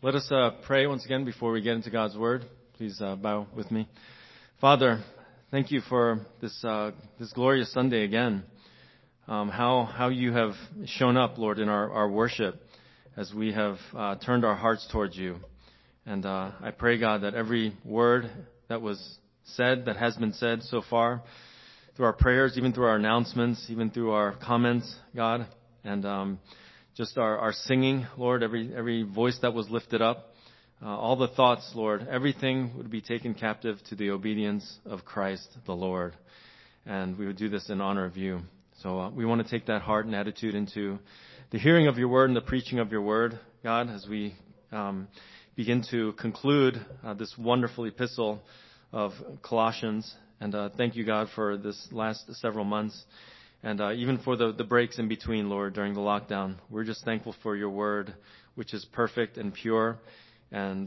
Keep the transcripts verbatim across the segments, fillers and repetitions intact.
Let us uh, pray once again before we get into God's Word. Please uh, bow with me. Father, thank you for this uh, this glorious Sunday again. Um, how how you have shown up, Lord, in our, our worship as we have uh, turned our hearts towards you. And uh, I pray, God, that every word that was said, that has been said so far, through our prayers, even through our announcements, even through our comments, God, and um, just our, our singing, Lord, every every voice that was lifted up, uh, all the thoughts, Lord, everything would be taken captive to the obedience of Christ the Lord. And we would do this in honor of you. So uh, we want to take that heart and attitude into the hearing of your word and the preaching of your word, God, as we um, begin to conclude uh, this wonderful epistle of Colossians. And uh, thank you, God, for this last several months. And uh, even for the, the breaks in between, Lord, during the lockdown. We're just thankful for your word, which is perfect and pure and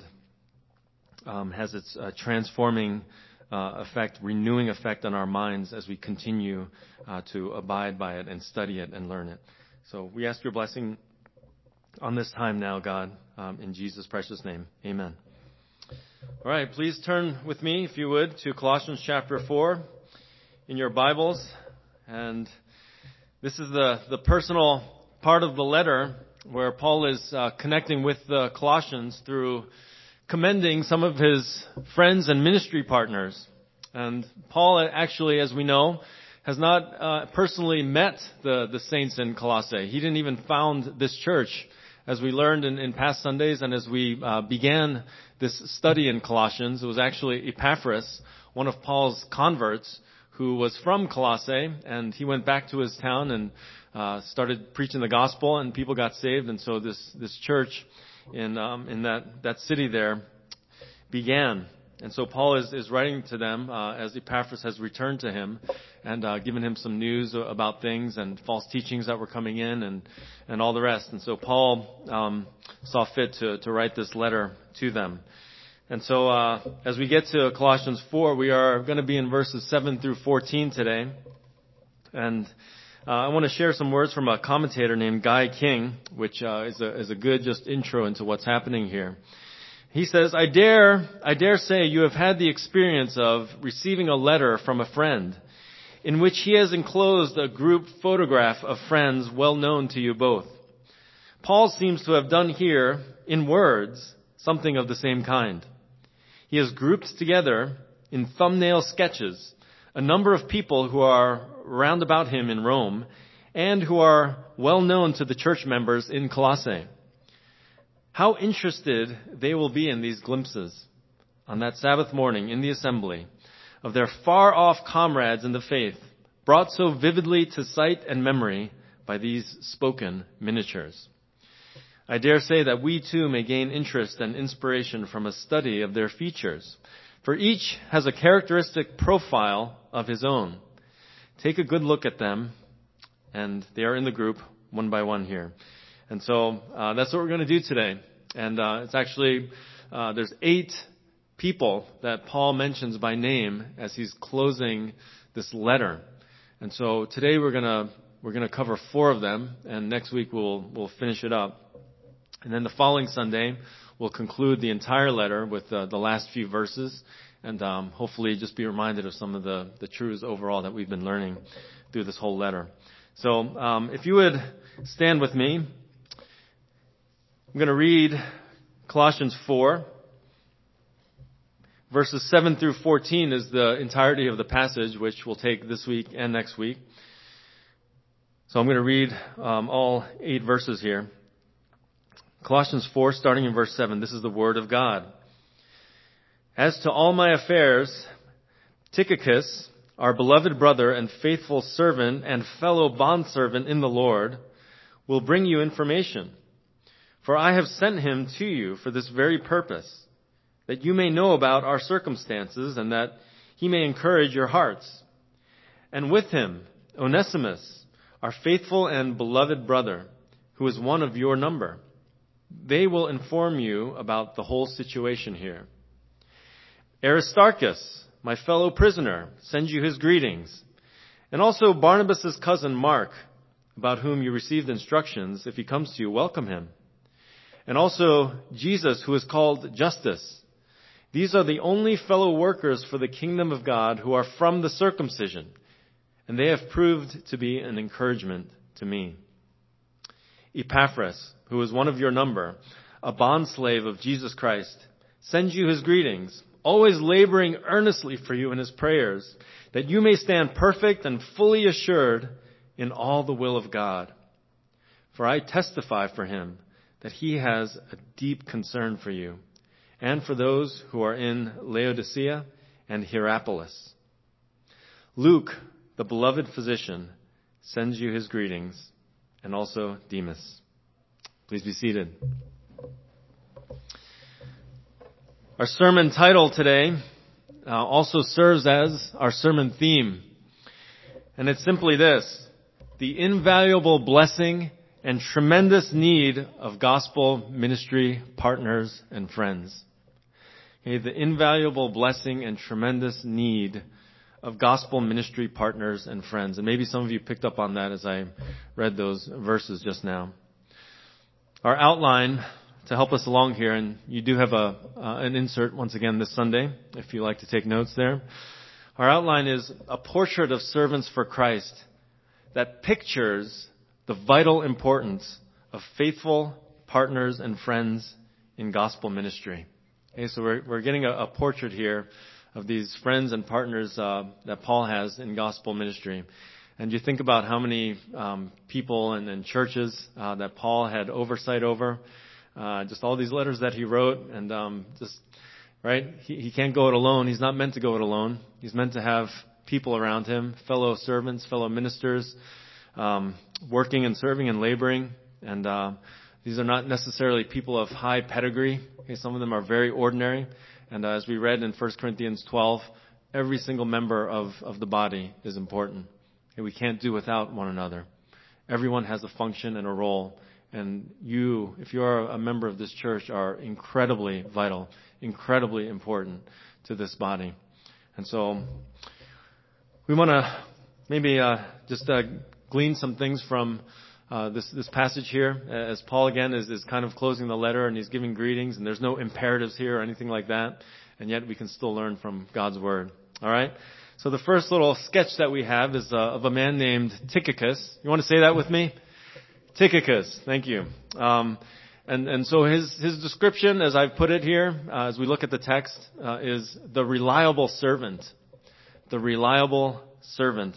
um, has its uh, transforming uh, effect, renewing effect on our minds as we continue uh, to abide by it and study it and learn it. So we ask your blessing on this time now, God, um, in Jesus' precious name. Amen. All right, please turn with me, if you would, to Colossians chapter four in your Bibles. And this is the, the personal part of the letter where Paul is uh, connecting with the Colossians through commending some of his friends and ministry partners. And Paul actually, as we know, has not uh, personally met the, the saints in Colossae. He didn't even found this church, as we learned in, in past Sundays and as we uh, began this study in Colossians. It was actually Epaphras, one of Paul's converts, who was from Colossae, and he went back to his town and uh, started preaching the gospel, and people got saved. And so this this church in um, in that that city there began. And so Paul is is writing to them uh, as Epaphras has returned to him and uh, given him some news about things and false teachings that were coming in and and all the rest. And so Paul um, saw fit to to write this letter to them. And so, uh, as we get to Colossians four, we are going to be in verses seven through fourteen today. And, uh, I want to share some words from a commentator named Guy King, which, uh, is a, is a good just intro into what's happening here. He says, I dare, I dare say you have had the experience of receiving a letter from a friend in which he has enclosed a group photograph of friends well known to you both. Paul seems to have done here, in words, something of the same kind. He has grouped together in thumbnail sketches a number of people who are round about him in Rome and who are well known to the church members in Colossae. How interested they will be in these glimpses on that Sabbath morning in the assembly of their far-off comrades in the faith, brought so vividly to sight and memory by these spoken miniatures. I dare say that we too may gain interest and inspiration from a study of their features, for each has a characteristic profile of his own. Take a good look at them, and they are in the group one by one here. And so uh, that's what we're going to do today. And uh, it's actually, uh, there's eight people that Paul mentions by name as he's closing this letter. And so today we're going to we're going to cover four of them, and next week we'll we'll finish it up. And then the following Sunday, we'll conclude the entire letter with uh, the last few verses and um, hopefully just be reminded of some of the, the truths overall that we've been learning through this whole letter. So um, if you would stand with me, I'm going to read Colossians four. Verses seven through fourteen is the entirety of the passage, which we'll take this week and next week. So I'm going to read um, all eight verses here. Colossians four, starting in verse seven, this is the word of God. As to all my affairs, Tychicus, our beloved brother and faithful servant and fellow bondservant in the Lord, will bring you information. For I have sent him to you for this very purpose, that you may know about our circumstances and that he may encourage your hearts. And with him, Onesimus, our faithful and beloved brother, who is one of your number. They will inform you about the whole situation here. Aristarchus, my fellow prisoner, sends you his greetings. And also Barnabas' cousin Mark, about whom you received instructions. If he comes to you, welcome him. and also Jesus, who is called Justus. These are the only fellow workers for the kingdom of God who are from the circumcision, and they have proved to be an encouragement to me. Epaphras, who is one of your number, a bondslave of Jesus Christ, sends you his greetings, always laboring earnestly for you in his prayers, that you may stand perfect and fully assured in all the will of God. For I testify for him that he has a deep concern for you, and for those who are in Laodicea and Hierapolis. Luke, the beloved physician, sends you his greetings, and also Demas. Please be seated. Our sermon title today uh, also serves as our sermon theme. And it's simply this: the invaluable blessing and tremendous need of gospel ministry partners and friends. Okay, the invaluable blessing and tremendous need of gospel ministry partners and friends. And maybe some of you picked up on that as I read those verses just now. Our outline to help us along here, and you do have a uh, an insert once again this Sunday, if you like to take notes there. Our outline is a portrait of servants for Christ that pictures the vital importance of faithful partners and friends in gospel ministry. Okay, so we're we're getting a, a portrait here of these friends and partners uh, that Paul has in gospel ministry. And you think about how many um, people and, and churches uh, that Paul had oversight over, uh, just all these letters that he wrote, and um, just, right, he, he can't go it alone. He's not meant to go it alone. He's meant to have people around him, fellow servants, fellow ministers, um, working and serving and laboring. And uh, these are not necessarily people of high pedigree. Okay, some of them are very ordinary. And uh, as we read in First Corinthians twelve, every single member of, of the body is important. Okay, we can't do without one another. Everyone has a function and a role. And you, if you are a member of this church, are incredibly vital, incredibly important to this body. And so we want to maybe uh, just uh, glean some things from Uh, this this passage here, as Paul again is, is kind of closing the letter and he's giving greetings, and there's no imperatives here or anything like that, and yet we can still learn from God's word. All right. So the first little sketch that we have is uh, of a man named Tychicus. You want to say that with me? Tychicus. Thank you. Um, and and so his his description, as I've put it here, uh, as we look at the text, uh, is the reliable servant. The reliable servant.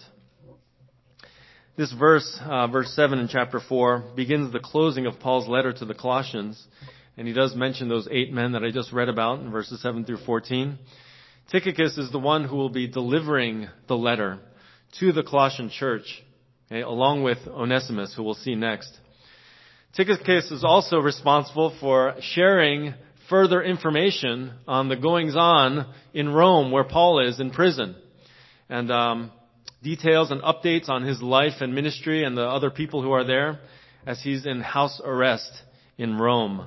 This verse, uh, verse seven in chapter four, begins the closing of Paul's letter to the Colossians. And he does mention those eight men that I just read about in verses seven through fourteen. Tychicus is the one who will be delivering the letter to the Colossian church, okay, along with Onesimus, who we'll see next. Tychicus is also responsible for sharing further information on the goings-on in Rome, where Paul is in prison. And um details and updates on his life and ministry and the other people who are there as he's in house arrest in Rome.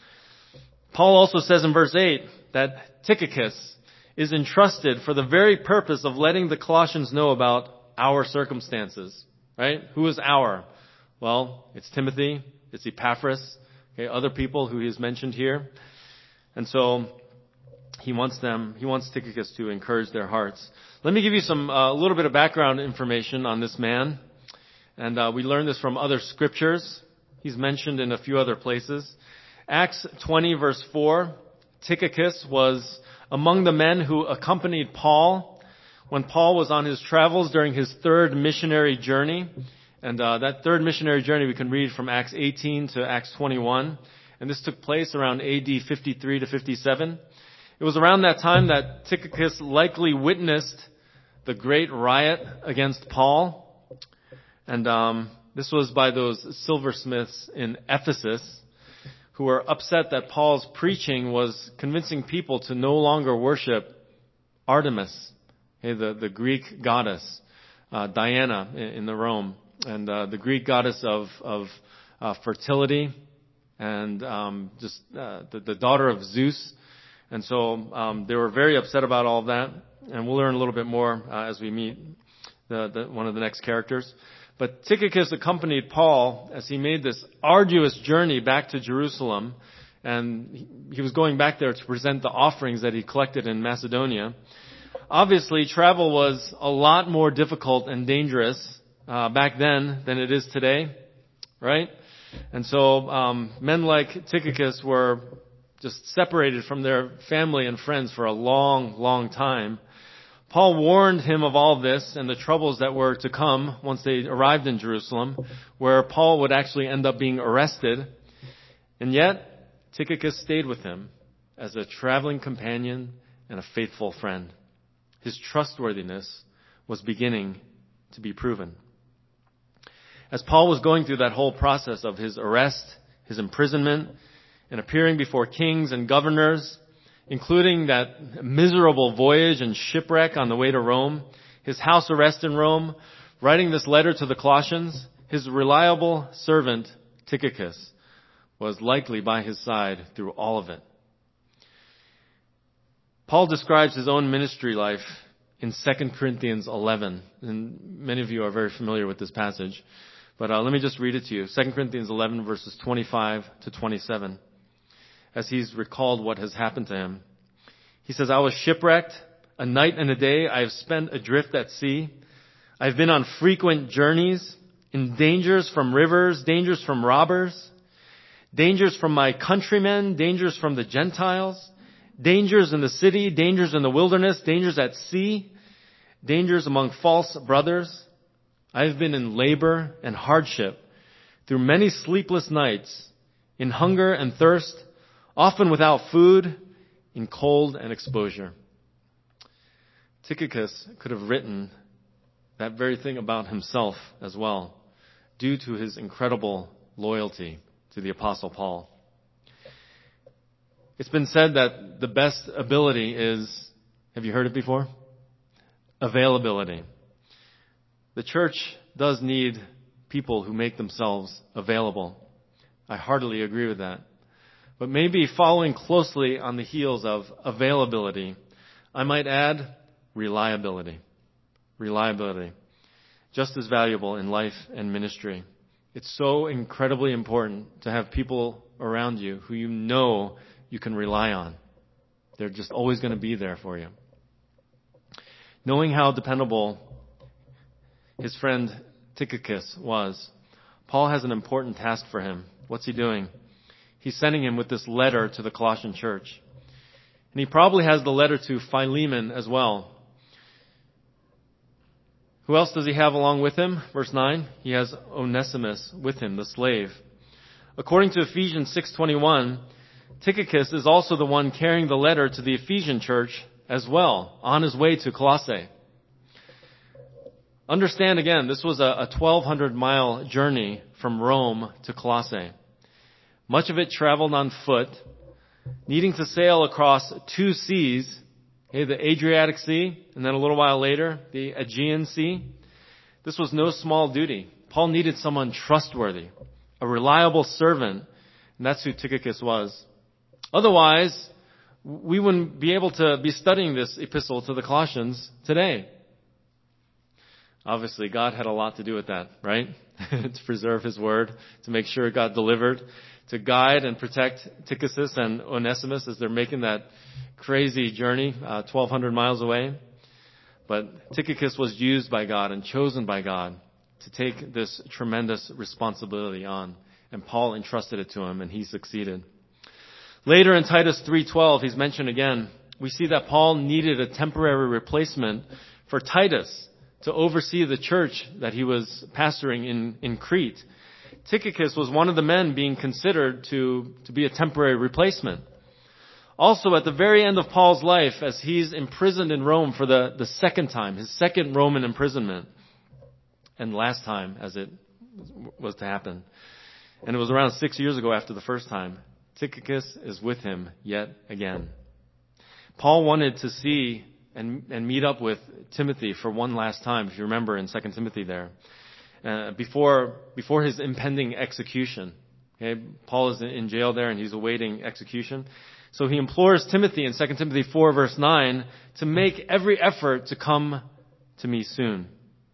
Paul also says in verse eight that Tychicus is entrusted for the very purpose of letting the Colossians know about our circumstances. Right? Who is our? Well, it's Timothy, it's Epaphras, okay, other people who he's mentioned here. And so he wants them, he wants Tychicus to encourage their hearts. Let me give you some, a uh, little bit of background information on this man. And uh, we learned this from other scriptures. He's mentioned in a few other places. Acts twenty verse four, Tychicus was among the men who accompanied Paul when Paul was on his travels during his third missionary journey. And uh, that third missionary journey we can read from Acts eighteen to Acts twenty-one. And this took place around A D fifty-three to fifty-seven. It was around that time that Tychicus likely witnessed the great riot against Paul. And um, this was by those silversmiths in Ephesus who were upset that Paul's preaching was convincing people to no longer worship Artemis, okay, the, the Greek goddess, uh, Diana in, in the Rome, and uh, the Greek goddess of, of uh, fertility and um, just uh, the, the daughter of Zeus. And so um, they were very upset about all of that, and we'll learn a little bit more uh, as we meet the, the, one of the next characters. But Tychicus accompanied Paul as he made this arduous journey back to Jerusalem, and he was going back there to present the offerings that he collected in Macedonia. Obviously, travel was a lot more difficult and dangerous uh, back then than it is today, right? And so um, men like Tychicus were just separated from their family and friends for a long, long time. Paul warned him of all this and the troubles that were to come once they arrived in Jerusalem, where Paul would actually end up being arrested. And yet, Tychicus stayed with him as a traveling companion and a faithful friend. His trustworthiness was beginning to be proven. As Paul was going through that whole process of his arrest, his imprisonment, and appearing before kings and governors, including that miserable voyage and shipwreck on the way to Rome, his house arrest in Rome, writing this letter to the Colossians, his reliable servant, Tychicus, was likely by his side through all of it. Paul describes his own ministry life in Second Corinthians eleven, and many of you are very familiar with this passage, but uh, let me just read it to you. Second Corinthians eleven, verses twenty-five to twenty-seven. As he's recalled what has happened to him. He says, I was shipwrecked. A night and a day I have spent adrift at sea. I've been on frequent journeys, in dangers from rivers, dangers from robbers, dangers from my countrymen, dangers from the Gentiles, dangers in the city, dangers in the wilderness, dangers at sea, dangers among false brothers. I have been in labor and hardship through many sleepless nights, in hunger and thirst, often without food, in cold and exposure. Tychicus could have written that very thing about himself as well, due to his incredible loyalty to the Apostle Paul. It's been said that the best ability is, have you heard it before? Availability. The church does need people who make themselves available. I heartily agree with that. But maybe following closely on the heels of availability, I might add reliability. Reliability. Just as valuable in life and ministry. It's so incredibly important to have people around you who you know you can rely on. They're just always going to be there for you. Knowing how dependable his friend Tychicus was, Paul has an important task for him. What's he doing? He's sending him with this letter to the Colossian church. And he probably has the letter to Philemon as well. Who else does he have along with him? Verse nine, he has Onesimus with him, the slave. According to Ephesians six twenty-one, Tychicus is also the one carrying the letter to the Ephesian church as well, on his way to Colossae. Understand again, this was a twelve hundred mile journey from Rome to Colossae. Much of it traveled on foot, needing to sail across two seas, okay, the Adriatic Sea, and then a little while later, the Aegean Sea. This was no small duty. Paul needed someone trustworthy, a reliable servant, and that's who Tychicus was. Otherwise, we wouldn't be able to be studying this epistle to the Colossians today. Obviously, God had a lot to do with that, right? To preserve His word, to make sure it got delivered, to guide and protect Tychicus and Onesimus as they're making that crazy journey, uh, twelve hundred miles away. But Tychicus was used by God and chosen by God to take this tremendous responsibility on. And Paul entrusted it to him, and he succeeded. Later in Titus three twelve, he's mentioned again, we see that Paul needed a temporary replacement for Titus to oversee the church that he was pastoring in, in Crete. Tychicus was one of the men being considered to, to be a temporary replacement. Also, at the very end of Paul's life, as he's imprisoned in Rome for the, the second time, his second Roman imprisonment, and last time as it was to happen, and it was around six years ago after the first time, Tychicus is with him yet again. Paul wanted to see and, and meet up with Timothy for one last time, if you remember in Second Timothy there, uh, before before his impending execution. Okay, Paul is in jail there and he's awaiting execution. So he implores Timothy in Second Timothy four verse nine to make every effort to come to me soon.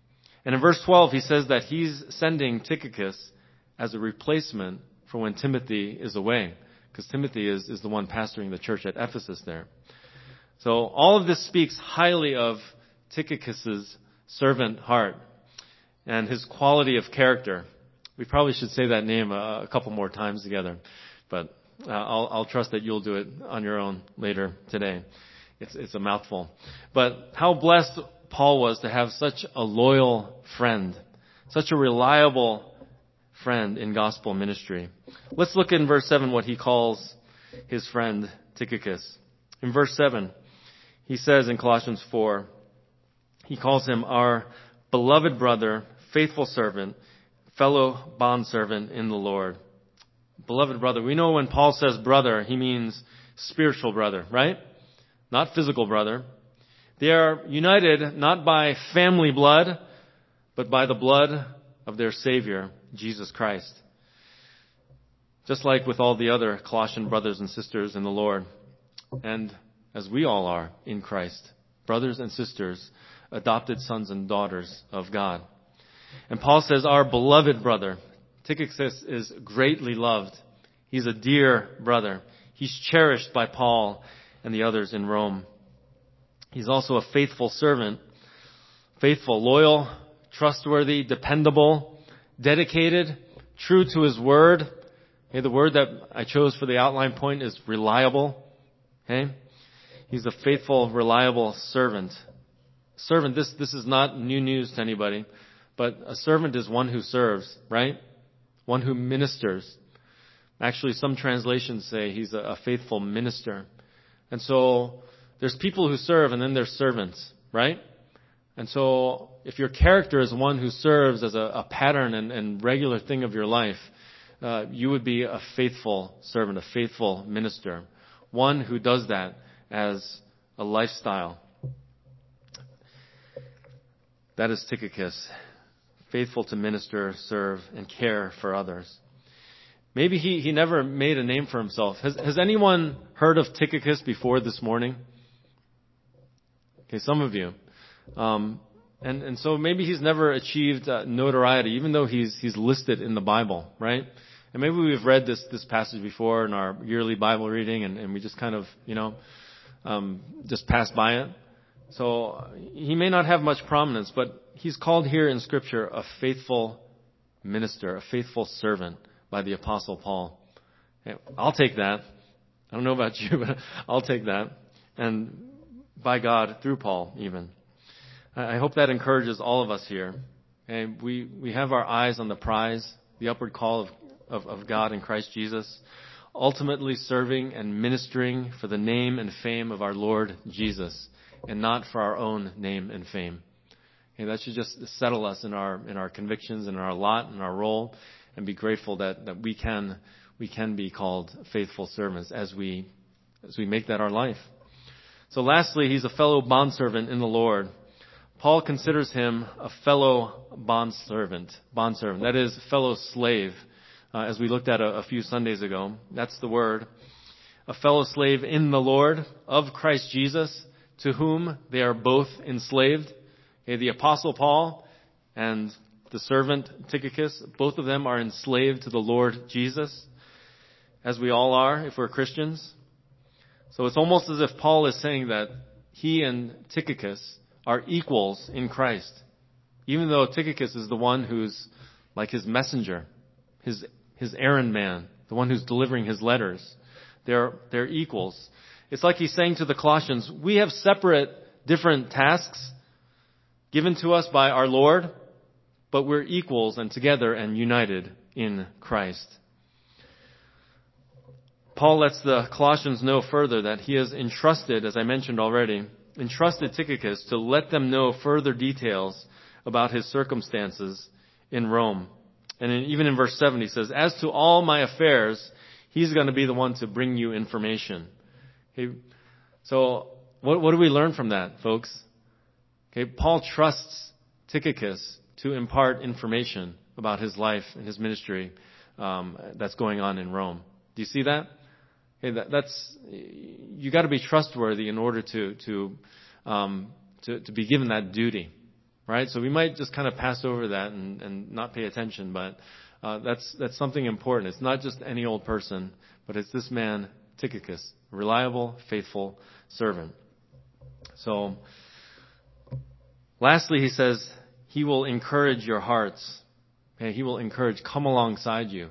And in verse twelve, he says that he's sending Tychicus as a replacement for when Timothy is away, because Timothy is, is the one pastoring the church at Ephesus there. So all of this speaks highly of Tychicus's servant heart and his quality of character. We probably should say that name a, a couple more times together, but uh, I'll, I'll trust that you'll do it on your own later today. It's, it's a mouthful. But how blessed Paul was to have such a loyal friend, such a reliable friend in gospel ministry. Let's look in verse seven what he calls his friend Tychicus. In verse seven, he says in Colossians four, he calls him our beloved brother, faithful servant, fellow bondservant in the Lord. Beloved brother. We know when Paul says brother, he means spiritual brother, right? Not physical brother. They are united not by family blood, but by the blood of their Savior, Jesus Christ. Just like with all the other Colossian brothers and sisters in the Lord. And as we all are in Christ, brothers and sisters, adopted sons and daughters of God. And Paul says, our beloved brother. Tychicus is greatly loved. He's a dear brother. He's cherished by Paul and the others in Rome. He's also a faithful servant. Faithful, loyal, trustworthy, dependable, dedicated, true to his word. Okay, the word that I chose for the outline point is reliable. Okay? He's a faithful, reliable servant. Servant, this, this is not new news to anybody, but a servant is one who serves, right? One who ministers. Actually, some translations say he's a, a faithful minister. And so, there's people who serve and then there's servants, right? And so, if your character is one who serves as a, a pattern and, and regular thing of your life, uh, you would be a faithful servant, a faithful minister. One who does that as a lifestyle. That is Tychicus. Faithful to minister, serve, and care for others. Maybe he, he never made a name for himself. Has, has anyone heard of Tychicus before this morning? Okay, some of you. Um, and, and so maybe he's never achieved uh, notoriety, even though he's, he's listed in the Bible, right? And maybe we've read this, this passage before in our yearly Bible reading and, and we just kind of, you know, um, just pass by it. So he may not have much prominence, but he's called here in Scripture a faithful minister, a faithful servant by the Apostle Paul. I'll take that. I don't know about you, but I'll take that. And by God, through Paul even. I hope that encourages all of us here. And we, we have our eyes on the prize, the upward call of, of, of God in Christ Jesus, ultimately serving and ministering for the name and fame of our Lord Jesus, and not for our own name and fame. And that should just settle us in our in our convictions and our lot and our role, and be grateful that, that we can we can be called faithful servants as we as we make that our life. So lastly, he's a fellow bondservant in the Lord. Paul considers him a fellow bondservant, bondservant. That is, fellow slave, uh, as we looked at a, a few Sundays ago. That's the word. A fellow slave in the Lord of Christ Jesus, to whom they are both enslaved. Okay, the Apostle Paul and the servant Tychicus, both of them are enslaved to the Lord Jesus, as we all are if we're Christians. So it's almost as if Paul is saying that he and Tychicus are equals in Christ, even though Tychicus is the one who's like his messenger, his his errand man, the one who's delivering his letters. They're they're equals. It's like he's saying to the Colossians, we have separate, different tasks given to us by our Lord, but we're equals and together and united in Christ. Paul lets the Colossians know further that he has entrusted, as I mentioned already, entrusted Tychicus to let them know further details about his circumstances in Rome. And in, even in verse seven, he says, as to all my affairs, he's going to be the one to bring you information. Okay, so what, what do we learn from that, folks? Okay, Paul trusts Tychicus to impart information about his life and his ministry um, that's going on in Rome. Do you see that? Okay, that that's you got to be trustworthy in order to to, um, to to be given that duty. right? So we might just kind of pass over that and, and not pay attention, but uh, that's that's something important. It's not just any old person, but it's this man, Tychicus, a reliable, faithful servant. So, lastly, he says, he will encourage your hearts. Okay, he will encourage, come alongside you.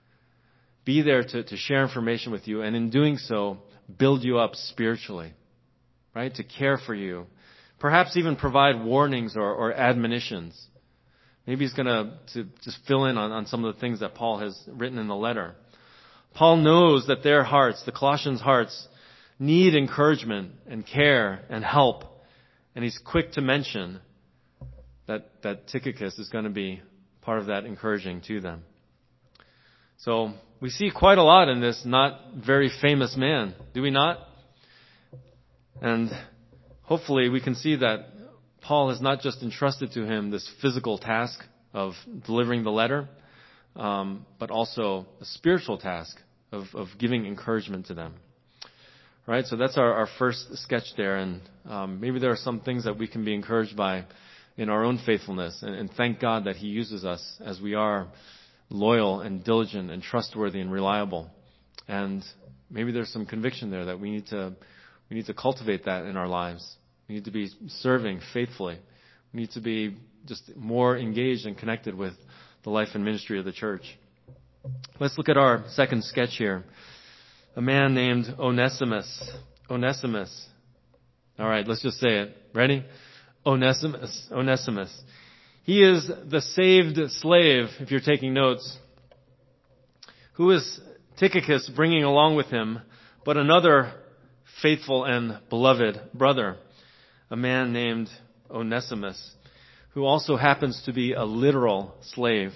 Be there to, to share information with you, and in doing so, build you up spiritually, right? To care for you. Perhaps even provide warnings or, or admonitions. Maybe he's going to to just fill in on, on some of the things that Paul has written in the letter. Paul knows that their hearts, the Colossians' hearts, need encouragement and care and help. And he's quick to mention that, that Tychicus is going to be part of that encouraging to them. So we see quite a lot in this not very famous man, do we not? And hopefully we can see that Paul has not just entrusted to him this physical task of delivering the letter, um, but also a spiritual task of, of giving encouragement to them. Right? So that's our, our first sketch there. And um, maybe there are some things that we can be encouraged by in our own faithfulness. And, and thank God that he uses us as we are loyal and diligent and trustworthy and reliable. And maybe there's some conviction there that we need to we need to cultivate that in our lives. We need to be serving faithfully. We need to be just more engaged and connected with the life and ministry of the church. Let's look at our second sketch here. A man named Onesimus. Onesimus. All right, let's just say it. Ready? Onesimus. Onesimus. He is the saved slave, if you're taking notes. Who is Tychicus bringing along with him but another faithful and beloved brother, a man named Onesimus, who also happens to be a literal slave.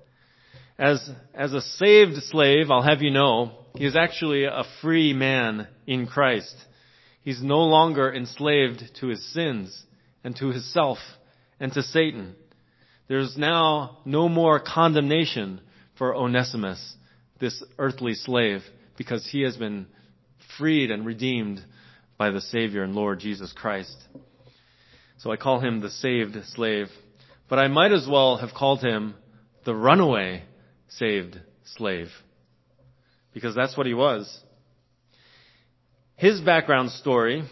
As, as a saved slave, I'll have you know, he is actually a free man in Christ. He's no longer enslaved to his sins and to himself and to Satan. There's now no more condemnation for Onesimus, this earthly slave, because he has been freed and redeemed by the Savior and Lord Jesus Christ. So I call him the saved slave. But I might as well have called him the runaway saved slave, because that's what he was. His background story,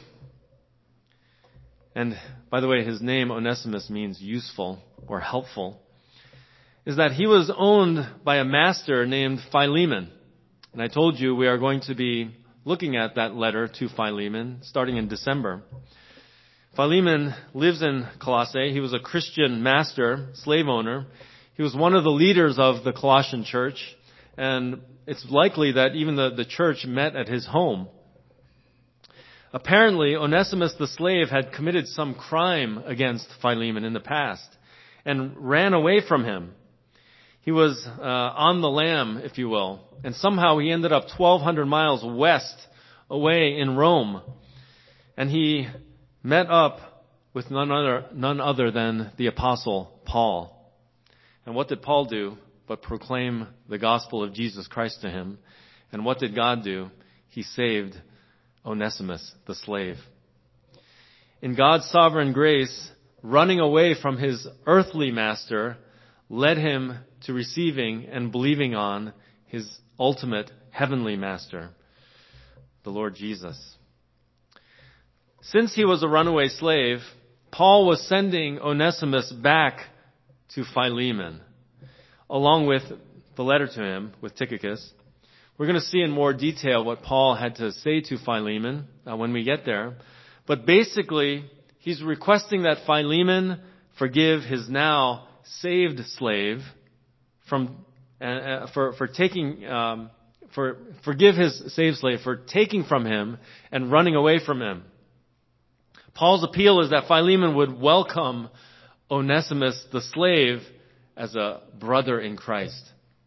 and by the way, his name Onesimus means useful or helpful, is that he was owned by a master named Philemon. And I told you we are going to be looking at that letter to Philemon starting in December. Philemon lives in Colossae. He was a Christian master, slave owner. He was one of the leaders of the Colossian church, and it's likely that even the, the church met at his home. Apparently, Onesimus the slave had committed some crime against Philemon in the past and ran away from him. He was uh, on the lam, if you will, and somehow he ended up twelve hundred miles west away in Rome, and he met up with none other, none other than the Apostle Paul. And what did Paul do but proclaim the gospel of Jesus Christ to him? And what did God do? He saved Onesimus, the slave. In God's sovereign grace, running away from his earthly master led him to receiving and believing on his ultimate heavenly master, the Lord Jesus. Since he was a runaway slave, Paul was sending Onesimus back to Philemon, along with the letter to him, with Tychicus. We're going to see in more detail what Paul had to say to Philemon uh, when we get there. But basically, he's requesting that Philemon forgive his now saved slave from uh, uh, for for taking um, for forgive his saved slave for taking from him and running away from him. Paul's appeal is that Philemon would welcome Onesimus the slave as a brother in Christ.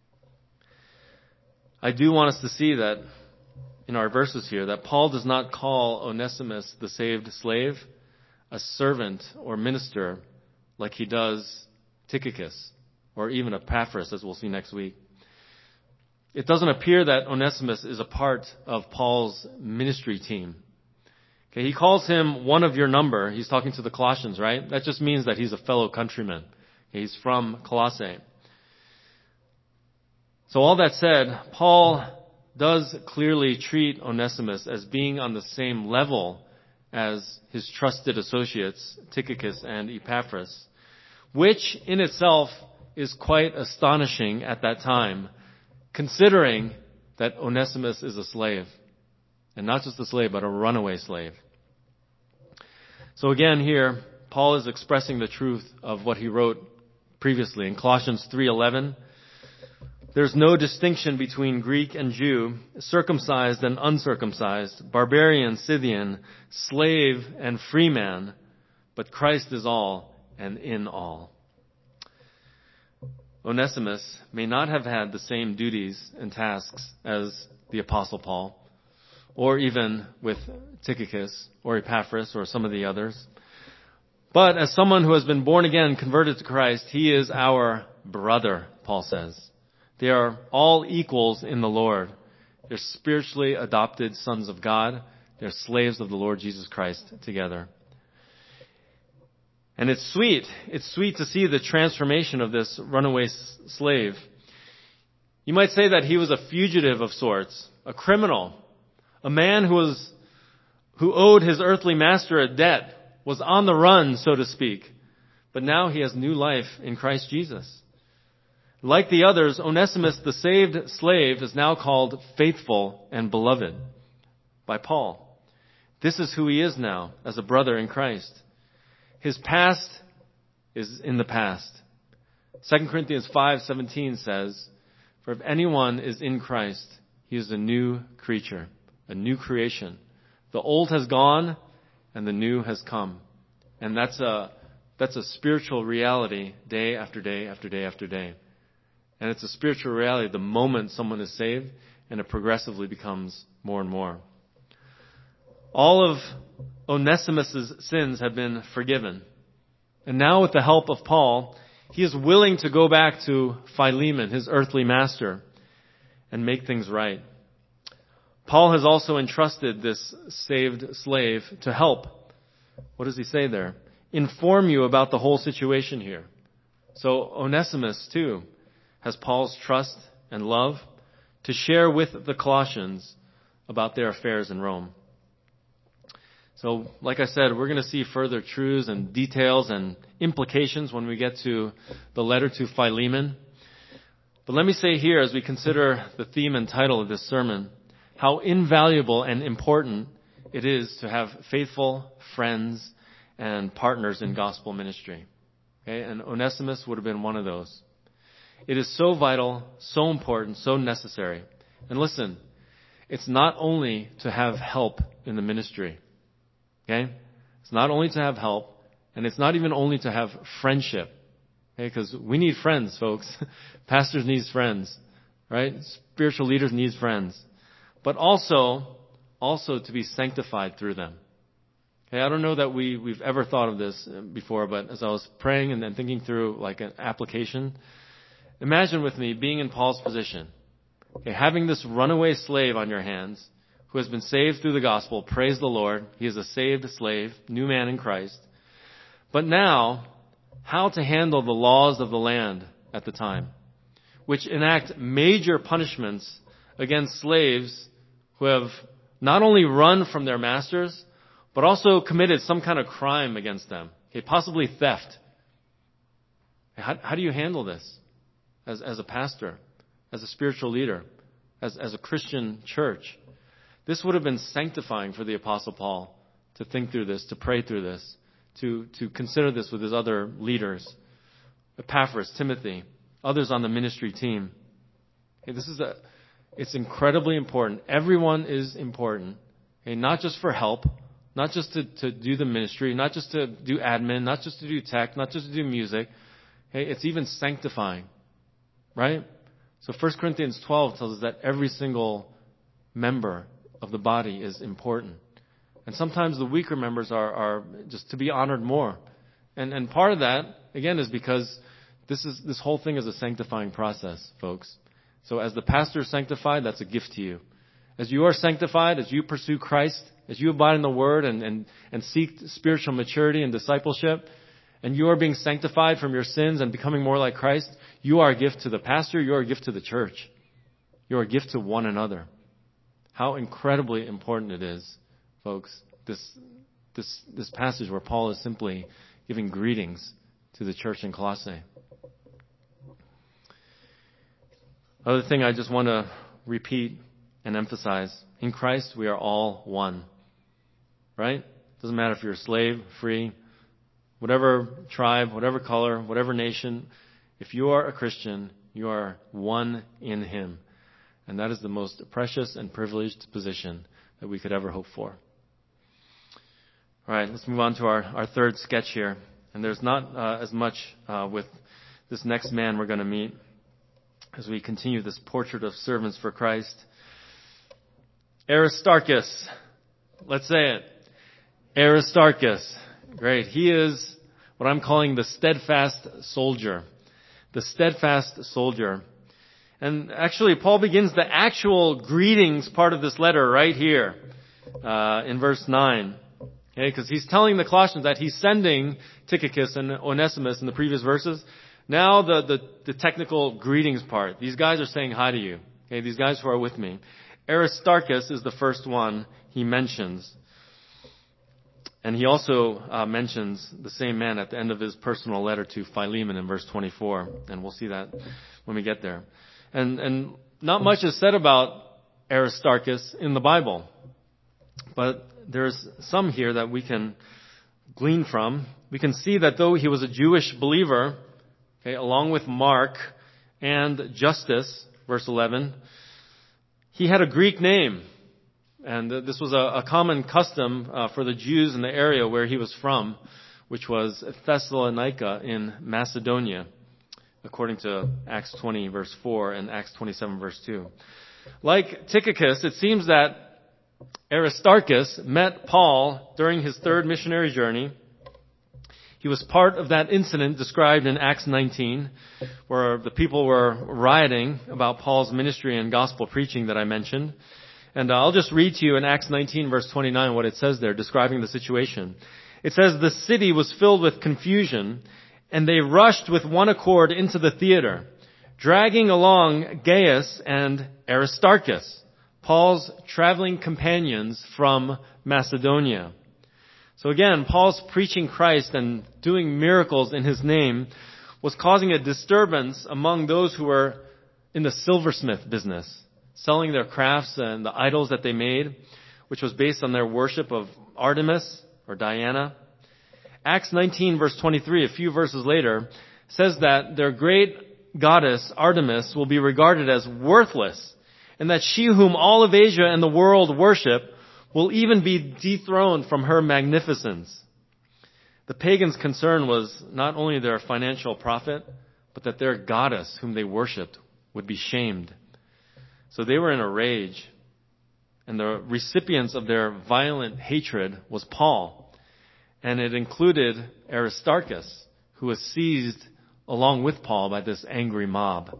I do want us to see that in our verses here, that Paul does not call Onesimus the saved slave a servant or minister like he does Tychicus or even Epaphras, as we'll see next week. It doesn't appear that Onesimus is a part of Paul's ministry team. Okay, he calls him one of your number. He's talking to the Colossians, right? That just means that he's a fellow countryman. Okay, he's from Colossae. So all that said, Paul does clearly treat Onesimus as being on the same level as his trusted associates, Tychicus and Epaphras, which in itself is quite astonishing at that time, considering that Onesimus is a slave. And not just a slave, but a runaway slave. So again here, Paul is expressing the truth of what he wrote previously in Colossians three eleven. There's no distinction between Greek and Jew, circumcised and uncircumcised, barbarian, Scythian, slave and free man, but Christ is all and in all. Onesimus may not have had the same duties and tasks as the Apostle Paul, or even with Tychicus or Epaphras or some of the others. But as someone who has been born again, converted to Christ, he is our brother, Paul says. They are all equals in the Lord. They're spiritually adopted sons of God. They're slaves of the Lord Jesus Christ together. And it's sweet. It's sweet to see the transformation of this runaway slave. You might say that he was a fugitive of sorts, a criminal, a man who was, who owed his earthly master a debt, was on the run, so to speak. But now he has new life in Christ Jesus. Like the others, Onesimus, the saved slave, is now called faithful and beloved by Paul. This is who he is now as a brother in Christ. His past is in the past. Second Corinthians five seventeen says, "For if anyone is in Christ, he is a new creature, a new creation. The old has gone and the new has come." And that's a, that's a spiritual reality day after day after day after day. And it's a spiritual reality the moment someone is saved, and it progressively becomes more and more. All of Onesimus' sins have been forgiven. And now with the help of Paul, he is willing to go back to Philemon, his earthly master, and make things right. Paul has also entrusted this saved slave to help. What does he say there? Inform you about the whole situation here. So Onesimus, too, has Paul's trust and love to share with the Colossians about their affairs in Rome. So, like I said, we're going to see further truths and details and implications when we get to the letter to Philemon. But let me say here, as we consider the theme and title of this sermon, how invaluable and important it is to have faithful friends and partners in gospel ministry. Okay? And Onesimus would have been one of those. It is so vital, so important, so necessary. And listen, it's not only to have help in the ministry. Okay? It's not only to have help, and it's not even only to have friendship. Okay? Because we need friends, folks. Pastors need friends, right? Spiritual leaders need friends. But also, also to be sanctified through them. Okay? I don't know that we, we've ever thought of this before, but as I was praying and then thinking through like an application, imagine with me being in Paul's position. Okay, having this runaway slave on your hands who has been saved through the gospel. Praise the Lord. He is a saved slave, new man in Christ. But now, how to handle the laws of the land at the time, which enact major punishments against slaves who have not only run from their masters, but also committed some kind of crime against them. Okay, possibly theft. How, how do you handle this as, as a pastor, as a spiritual leader, as, as a Christian church? This would have been sanctifying for the Apostle Paul to think through this, to pray through this, to, to consider this with his other leaders, Epaphras, Timothy, others on the ministry team. Okay, this is a, it's incredibly important. Everyone is important. Okay, not just for help, not just to, to do the ministry, not just to do admin, not just to do tech, not just to do music. Okay, it's even sanctifying, right? So First Corinthians twelve tells us that every single member of the body is important. And sometimes the weaker members are, are just to be honored more. And and part of that, again, is because this is this whole thing is a sanctifying process, folks. So as the pastor is sanctified, that's a gift to you. As you are sanctified, as you pursue Christ, as you abide in the Word and, and, and seek spiritual maturity and discipleship, and you are being sanctified from your sins and becoming more like Christ, you are a gift to the pastor, you are a gift to the church. You are a gift to one another. How incredibly important it is, folks, this, this, this passage where Paul is simply giving greetings to the church in Colossae. Other thing I just want to repeat and emphasize, in Christ we are all one. Right? Doesn't matter if you're a slave, free, whatever tribe, whatever color, whatever nation. If you are a Christian, you are one in Him. And that is the most precious and privileged position that we could ever hope for. All right, let's move on to our, our third sketch here. And there's not uh, as much uh, with this next man we're going to meet as we continue this portrait of servants for Christ. Aristarchus. Let's say it. Aristarchus. Great. He is what I'm calling the steadfast soldier. The steadfast soldier. And actually, Paul begins the actual greetings part of this letter right here uh, in verse nine. Okay, because he's telling the Colossians that he's sending Tychicus and Onesimus in the previous verses. Now the, the, the technical greetings part. These guys are saying hi to you. Okay, these guys who are with me. Aristarchus is the first one he mentions. And he also uh, mentions the same man at the end of his personal letter to Philemon in verse twenty-four. And we'll see that when we get there. And, and not much is said about Aristarchus in the Bible. But there's some here that we can glean from. We can see that though he was a Jewish believer, okay, along with Mark and Justus, verse eleven, he had a Greek name. And this was a, a common custom uh, for the Jews in the area where he was from, which was Thessalonica in Macedonia, according to Acts twenty, verse four, and Acts twenty-seven, verse two. Like Tychicus, it seems that Aristarchus met Paul during his third missionary journey. He was part of that incident described in Acts nineteen, where the people were rioting about Paul's ministry and gospel preaching that I mentioned. And I'll just read to you in Acts nineteen, verse twenty-nine, what it says there, describing the situation. It says, "The city was filled with confusion, and they rushed with one accord into the theater, dragging along Gaius and Aristarchus, Paul's traveling companions from Macedonia." So again, Paul's preaching Christ and doing miracles in his name was causing a disturbance among those who were in the silversmith business, selling their crafts and the idols that they made, which was based on their worship of Artemis or Diana. Acts nineteen, verse twenty-three, a few verses later, says that their great goddess Artemis will be regarded as worthless, and that she whom all of Asia and the world worship will even be dethroned from her magnificence. The pagans' concern was not only their financial profit, but that their goddess whom they worshipped would be shamed. So they were in a rage, and the recipients of their violent hatred was Paul, and it included Aristarchus, who was seized along with Paul by this angry mob.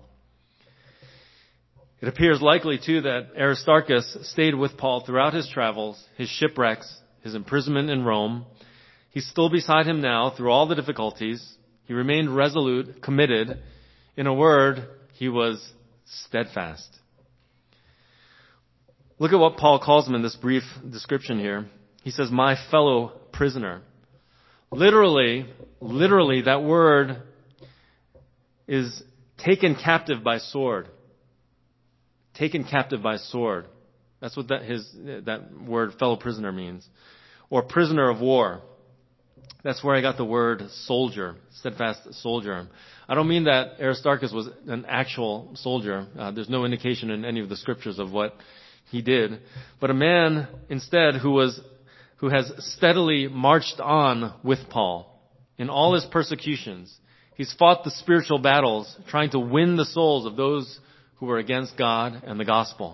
It appears likely, too, that Aristarchus stayed with Paul throughout his travels, his shipwrecks, his imprisonment in Rome. He's still beside him now through all the difficulties. He remained resolute, committed. In a word, he was steadfast. Look at what Paul calls him in this brief description here. He says, "My fellow prisoner." Literally, literally, that word is taken captive by sword. Taken captive by sword. That's what that his that word fellow prisoner means. Or prisoner of war. That's where I got the word soldier, steadfast soldier. I don't mean that Aristarchus was an actual soldier. Uh, there's no indication in any of the scriptures of what he did. But a man instead who was who has steadily marched on with Paul in all his persecutions. He's fought the spiritual battles, trying to win the souls of those who were against God and the gospel.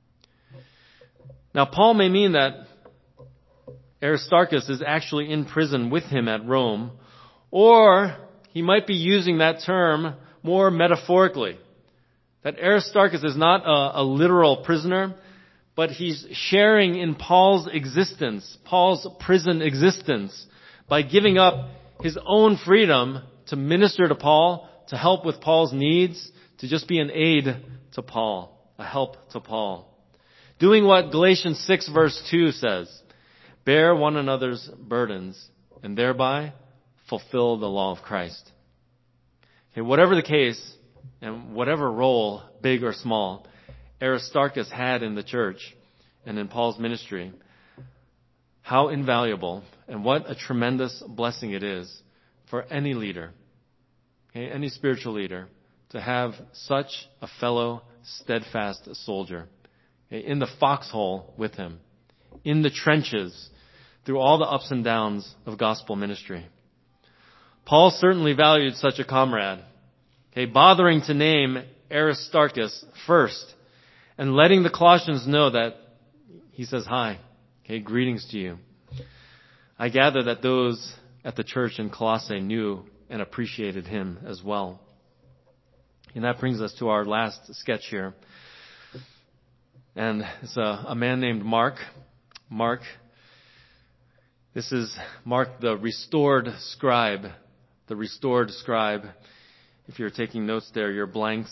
Now, Paul may mean that Aristarchus is actually in prison with him at Rome, or he might be using that term more metaphorically. That Aristarchus is not a, a literal prisoner, but he's sharing in Paul's existence, Paul's prison existence, by giving up his own freedom to minister to Paul, to help with Paul's needs, to just be an aid to Paul, a help to Paul. Doing what Galatians six verse two says, bear one another's burdens, and thereby fulfill the law of Christ. Okay, whatever the case, and whatever role, big or small, Aristarchus had in the church and in Paul's ministry, how invaluable and what a tremendous blessing it is for any leader, okay, any spiritual leader, to have such a fellow steadfast soldier, okay, in the foxhole with him, in the trenches, through all the ups and downs of gospel ministry. Paul certainly valued such a comrade, okay, bothering to name Aristarchus first and letting the Colossians know that he says hi, okay, greetings to you. I gather that those at the church in Colossae knew and appreciated him as well. And that brings us to our last sketch here. And it's a, a man named Mark. Mark. This is Mark, the restored scribe. The restored scribe. If you're taking notes there, your blanks.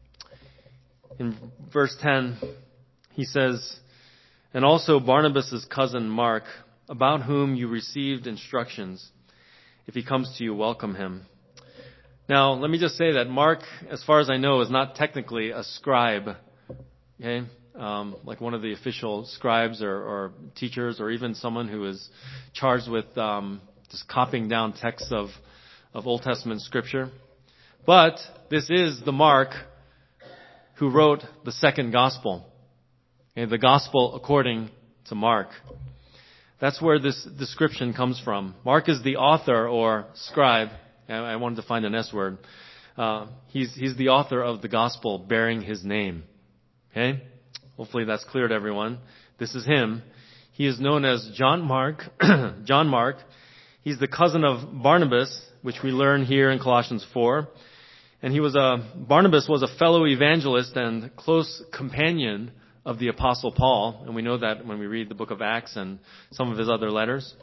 In verse ten, he says, and also Barnabas' cousin Mark, about whom you received instructions. If he comes to you, welcome him. Now, let me just say that Mark, as far as I know, is not technically a scribe, okay? Um, like one of the official scribes or, or teachers, or even someone who is charged with um, just copying down texts of, of Old Testament scripture. But this is the Mark who wrote the second gospel, okay? The gospel according to Mark. That's where this description comes from. Mark is the author or scribe. I wanted to find an S word. Uh, he's, he's the author of the gospel bearing his name. Okay? Hopefully that's clear to everyone. This is him. He is known as John Mark. John Mark. He's the cousin of Barnabas, which we learn here in Colossians four. And he was a, Barnabas was a fellow evangelist and close companion of the Apostle Paul. And we know that when we read the book of Acts and some of his other letters.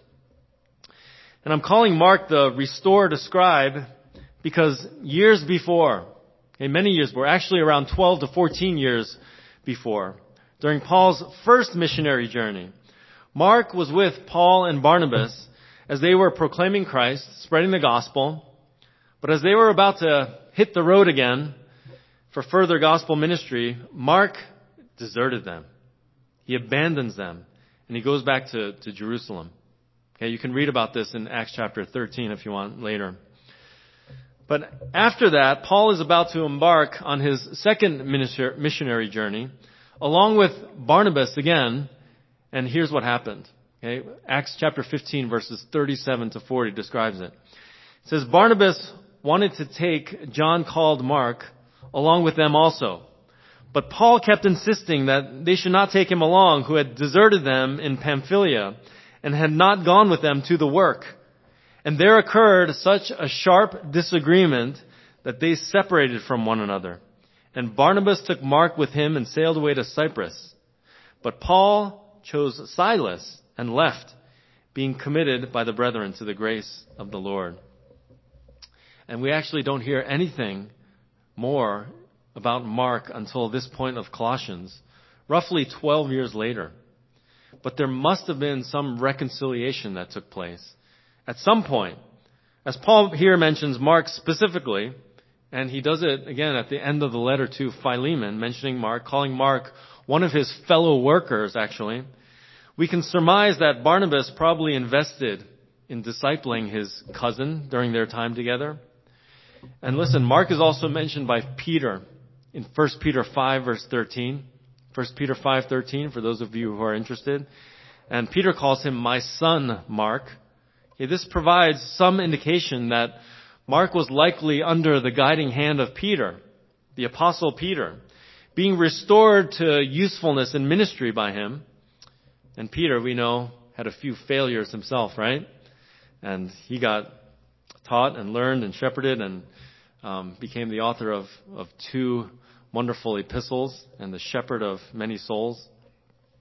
And I'm calling Mark the restored scribe because years before, okay, many years before, actually around twelve to fourteen years before, during Paul's first missionary journey, Mark was with Paul and Barnabas as they were proclaiming Christ, spreading the gospel. But as they were about to hit the road again for further gospel ministry, Mark deserted them. He abandons them and he goes back to, to Jerusalem. Okay, you can read about this in Acts chapter thirteen if you want later. But after that, Paul is about to embark on his second missionary journey, along with Barnabas again, and here's what happened. Okay, Acts chapter fifteen verses thirty-seven to forty describes it. It says, Barnabas wanted to take John called Mark along with them also. But Paul kept insisting that they should not take him along, who had deserted them in Pamphylia and had not gone with them to the work. And there occurred such a sharp disagreement that they separated from one another. And Barnabas took Mark with him and sailed away to Cyprus. But Paul chose Silas and left, being committed by the brethren to the grace of the Lord. And we actually don't hear anything more about Mark until this point of Colossians, roughly twelve years later. But there must have been some reconciliation that took place at some point. As Paul here mentions Mark specifically, and he does it again at the end of the letter to Philemon, mentioning Mark, calling Mark one of his fellow workers actually, we can surmise that Barnabas probably invested in discipling his cousin during their time together. And listen, Mark is also mentioned by Peter in First Peter five verse thirteen. First Peter five thirteen, for those of you who are interested. And Peter calls him my son, Mark. Okay, this provides some indication that Mark was likely under the guiding hand of Peter, the apostle Peter, being restored to usefulness in ministry by him. And Peter, we know, had a few failures himself, right? And he got taught and learned and shepherded and um, became the author of, of two wonderful epistles and the shepherd of many souls.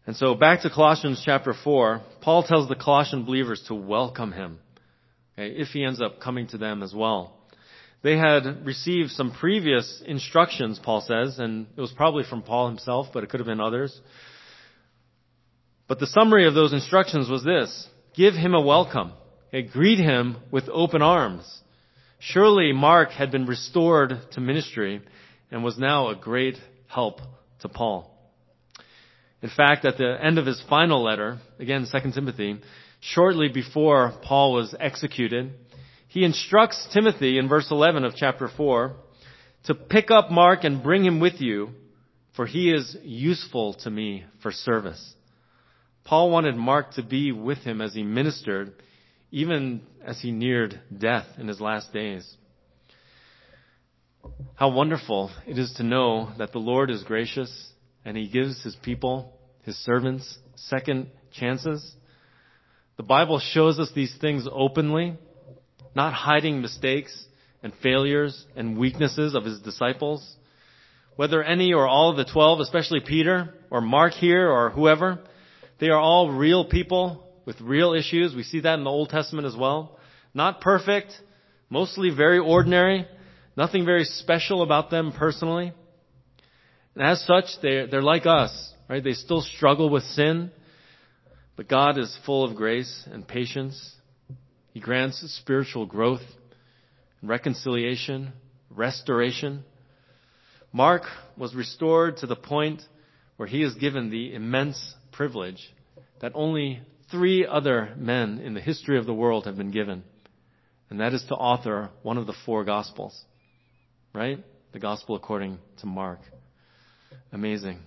And so back to Colossians chapter four, Paul tells the Colossian believers to welcome him, okay, if he ends up coming to them as well. They had received some previous instructions, Paul says, and it was probably from Paul himself, but it could have been others. But the summary of those instructions was this: give him a welcome, okay, greet him with open arms. Surely Mark had been restored to ministry and was now a great help to Paul. In fact, at the end of his final letter, again, Second Timothy, shortly before Paul was executed, he instructs Timothy in verse eleven of chapter four to pick up Mark and bring him with you, for he is useful to me for service. Paul wanted Mark to be with him as he ministered, even as he neared death in his last days. How wonderful it is to know that the Lord is gracious and he gives his people, his servants, second chances. The Bible shows us these things openly, not hiding mistakes and failures and weaknesses of his disciples. Whether any or all of the twelve, especially Peter or Mark here or whoever, they are all real people with real issues. We see that in the Old Testament as well. Not perfect, mostly very ordinary, nothing very special about them personally. And as such, they're, they're like us, right? They still struggle with sin, but God is full of grace and patience. He grants spiritual growth, reconciliation, restoration. Mark was restored to the point where he is given the immense privilege that only three other men in the history of the world have been given. And that is to author one of the four Gospels, right? The Gospel according to Mark. Amazing.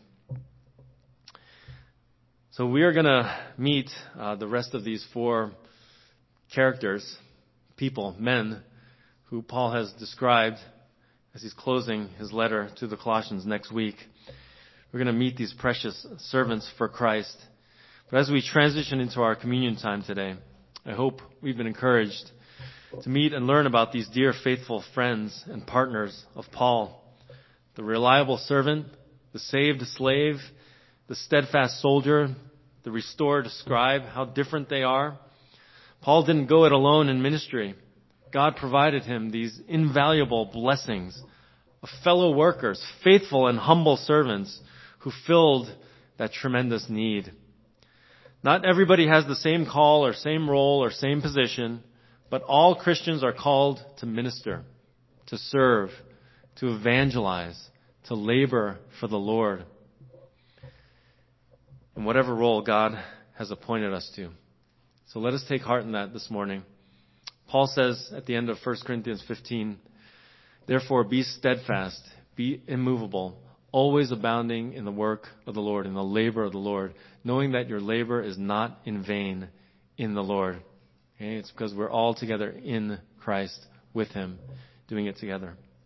So we are going to meet uh, the rest of these four characters, people, men, who Paul has described as he's closing his letter to the Colossians next week. We're going to meet these precious servants for Christ. But as we transition into our communion time today, I hope we've been encouraged to meet and learn about these dear faithful friends and partners of Paul, the reliable servant, the saved slave, the steadfast soldier, the restored scribe, how different they are. Paul didn't go it alone in ministry. God provided him these invaluable blessings of fellow workers, faithful and humble servants who filled that tremendous need. Not everybody has the same call or same role or same position, but all Christians are called to minister, to serve, to evangelize, to labor for the Lord in whatever role God has appointed us to. So let us take heart in that this morning. Paul says at the end of First Corinthians fifteen, therefore be steadfast, be immovable, always abounding in the work of the Lord, in the labor of the Lord, knowing that your labor is not in vain in the Lord. Okay? It's because we're all together in Christ with him, doing it together.